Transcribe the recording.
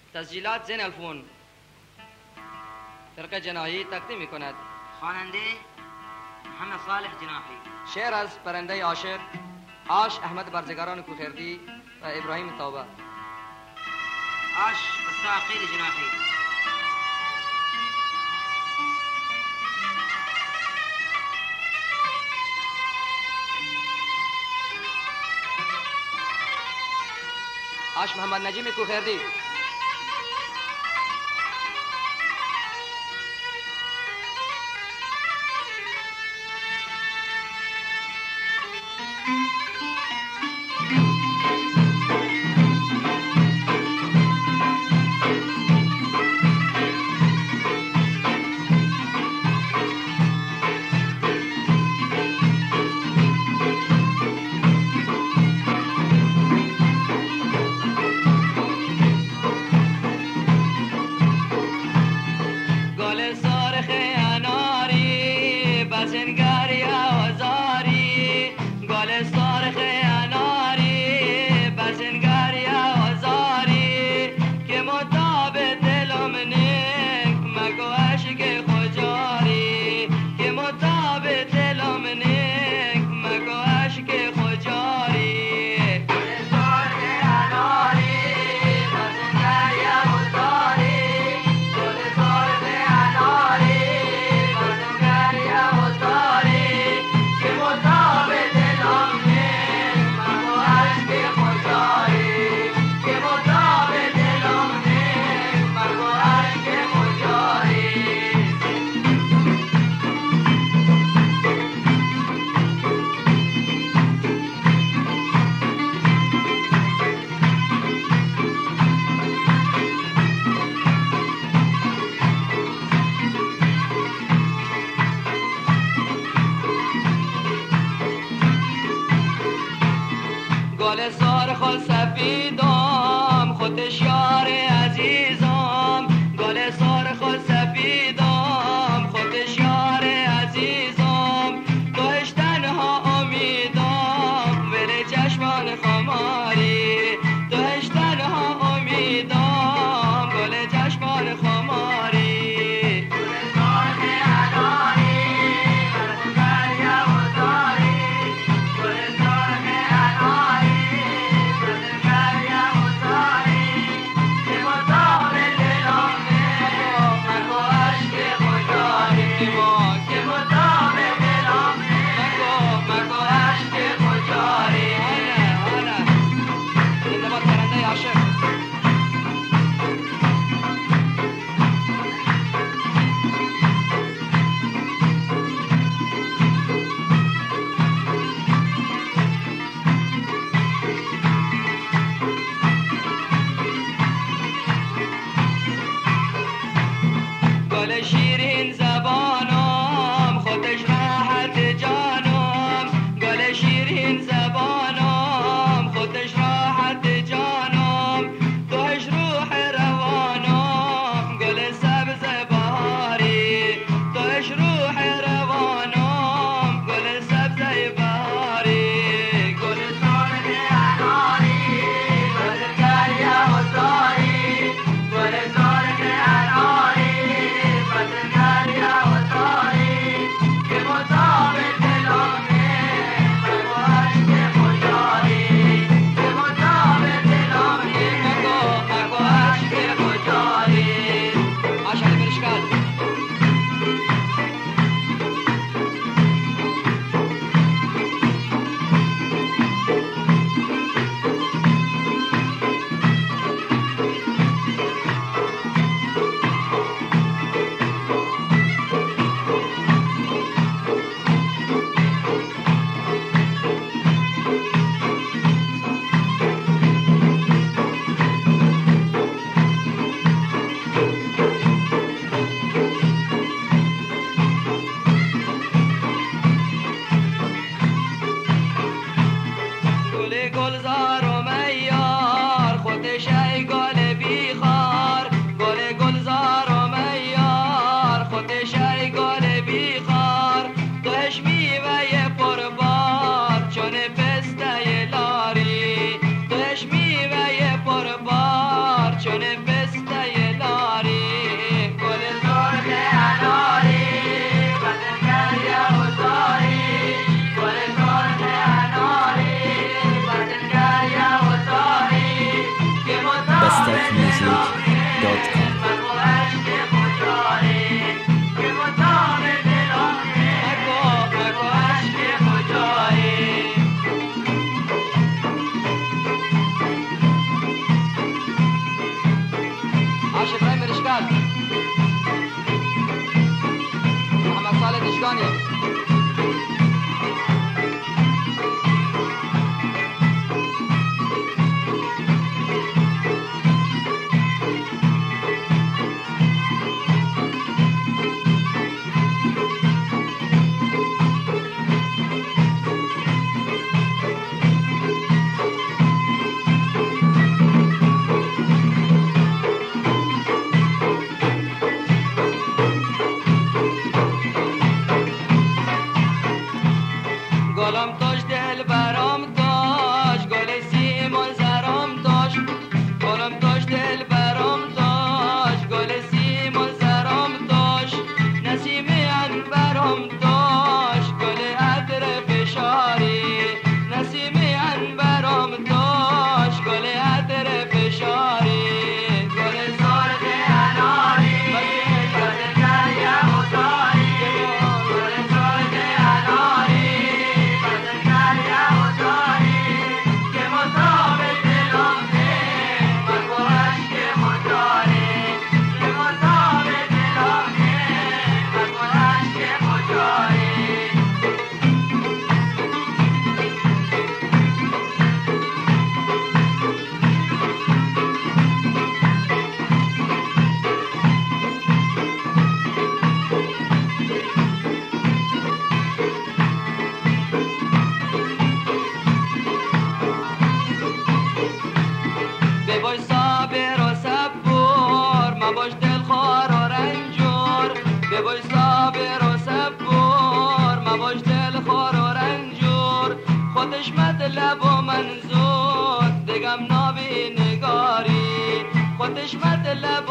تسجیلات زین الفون فرقه جناحی تقدیم می کند. خواننده محمد صالح جناحی. شعر از پرنده عاشق آش احمد برزگاران کوخردی و ابراهیم توبه. آش الساقي جناحي. آش محمد نجیم کوخردی. گل سار خال سفیدم خودش یار عزیزم. گل سار خال سفیدم خودش یار عزیزم. توش تنها امیدم ولی چشمان خماری. توش تنها امیدم گل چشمان خماری. Yeah. آش ابراهیم رشکل محمد صالح دشگانی گلم تاش دل برام تاش گل سیمون زرام تاش گلم تاش دل برام تاش گل سیمون زرام تاش نسیمی برام تاش گل عطر فشاری نسیمی برام تاش گل عطر فشاری گل زرد اناری گل دریا بزاری گل زرد اناری بباش صابر و صبور مباش دلخوار و رنجور بباش صابر و صبور مباش دلخوار و رنجور خودش مطلب و منظور دگم نابی نگاری خودش مطلب